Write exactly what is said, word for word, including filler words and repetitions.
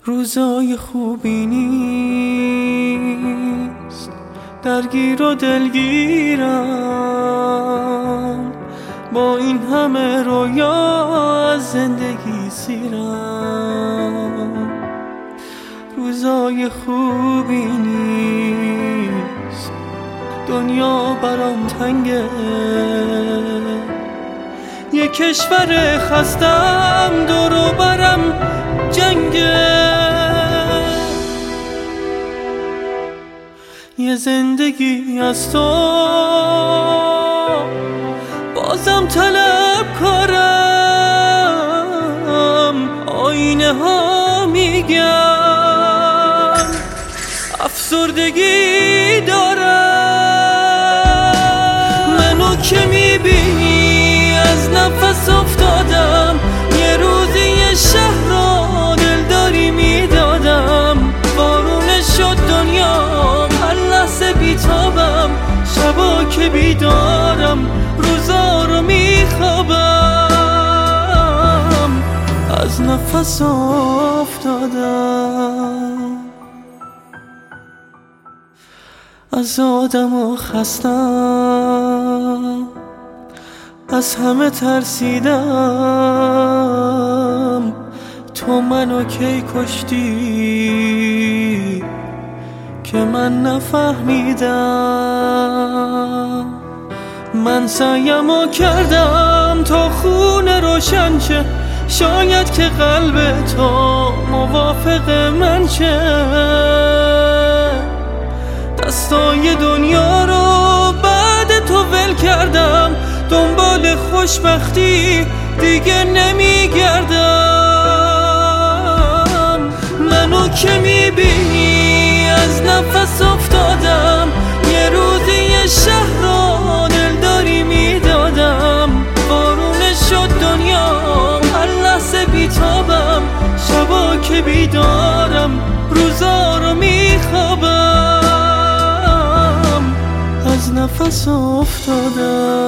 روزای خوبی نیست، درگیر و دلگیرم، با این همه رویا از زندگی سیرم. روزای خوبی نیست، دنیا برام تنگه، یه کشور خستم دور و برم جنگه، یه زندگی از تو بازم طلب کارم، آینه ها میگن افسردگی دارم. منو که میبینی از نفس افتادم، یه روزی یه شهر را دلداری میدادم، بارونه شد دنیام، هر لحظه بیتابم، شبا که بیدارم، روزا رو میخوابم، از نفس افتادم. از آدم و خستم، از همه ترسیدم، تو منو کی کشتی که من نفهمیدم. من سعیمو کردم تا خون روشن شه، شاید که قلب تو موافق من شه. دستای دنیا رو بعد تو ول کردم، دنبال خوشبختی دیگه نمیگردم. منو که میبینی از نفس افتادم، یه روزی یه شهر رو دلداری میدادم، بارونه شد دنیام، هر لحظه بیتابم، شبا که بیدارم، روزا رو میخوابم، از نفس افتادم.